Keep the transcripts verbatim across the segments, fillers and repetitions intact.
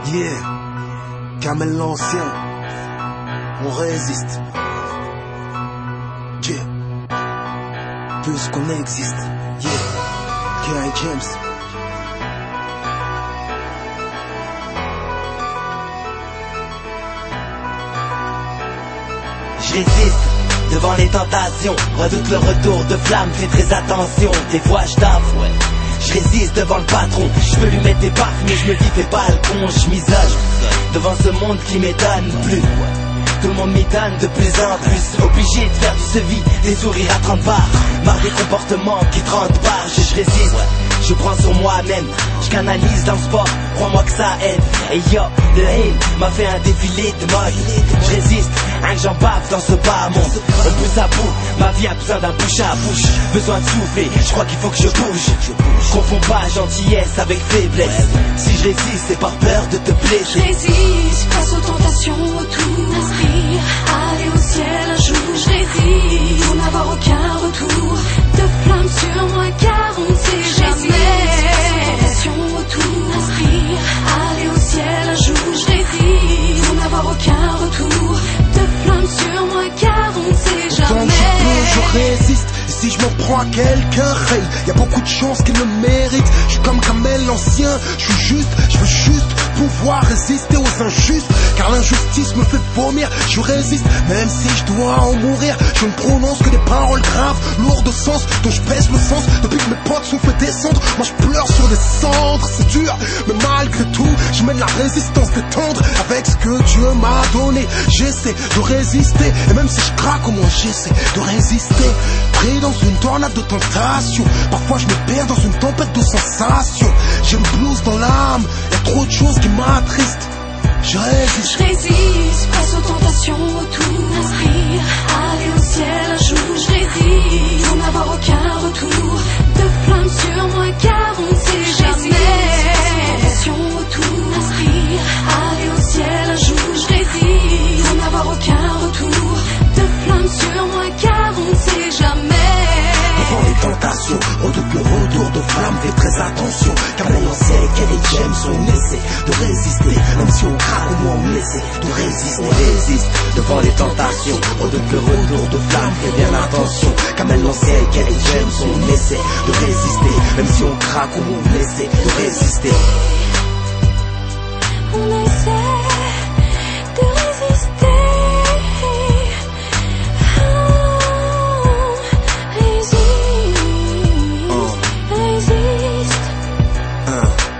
Yeah, Kamel l'ancien, on résiste. Yeah, plus qu'on existe. Yeah, K I James. Je résiste devant les tentations, redoute le retour de flamme, fais très attention, des fois je taffe, ouais. Je résiste devant le patron, je peux lui mettre des baffes, mais je me dis fais pas le con, je m'isole devant ce monde qui m'étonne plus. Tout le monde m'étonne de plus en plus, obligé de faire du sevi, des sourires à trente bars, marre des comportements qui te rendent barge. Je résiste, je prends sur moi-même, je canalise dans le sport, crois-moi que ça aide. Et yo, le haine m'a fait un défilé de mode. Je résiste, hein, que j'en bave dans ce bas monde. On pousse à bout, ma vie a besoin d'un bouche à bouche, besoin de souffler, je crois qu'il faut que je bouge. Confonds pas gentillesse avec faiblesse, si je résiste c'est par peur de te blesser. Je résiste face aux tentations autour, inspire, aller au ciel un jour. Je résiste pour n'avoir aucun retour de flamme sur moi car on ne sait jamais. Tentations autour, inspire, aller au ciel un jour. Je résiste pour n'avoir aucun retour de flamme sur moi car on ne sait jamais. Tant que je peux, je résiste. Et si je m'en prends à quelqu'un, hey, y a beaucoup de chances qu'il le mérite. Je suis comme Kamel l'ancien, je suis juste, je veux juste pouvoir résister aux injustes, car l'injustice me fait vomir. Je résiste, même si je dois en mourir. Je ne prononce que des paroles graves, lourdes de sens, dont je pèse le sens. Depuis que mes potes sont fait descendre, moi je pleure sur des cendres. C'est dur, mais malgré tout, je mène la résistance des tendres. Avec ce que Dieu m'a donné, j'essaie de résister. Et même si je craque, au moins j'essaie de résister. Pris dans une tornade de tentation, parfois je me perds dans une tempête de sensations. J'ai le blues dans l'âme, y'a trop de choses qui m'attristent. Je résiste, je résiste face aux tentations autour, inspire, aller au ciel un jour. Je résiste sans n'avoir aucun retour de flamme sur moi car on ne sait jamais. Tentations autour, inspire, aller au ciel un jour. Je résiste sans n'avoir aucun retour de flamme sur moi car on ne sait jamais. Devant les tentations, redoute le retour de flamme, fais très attention, car maintenant c'est qu'elle est James, on essaie de résister, même si on craque au moins on essaie de résister, on résiste devant les tentations, redoute le retour de flamme, fais bien attention, car maintenant c'est qu'elle est James, on essaie de résister, même si on craque au moins on essaie de résister. On essaie de résister.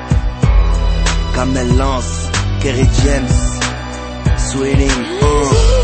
Kamel lance, Kerry James, Swilling, oh.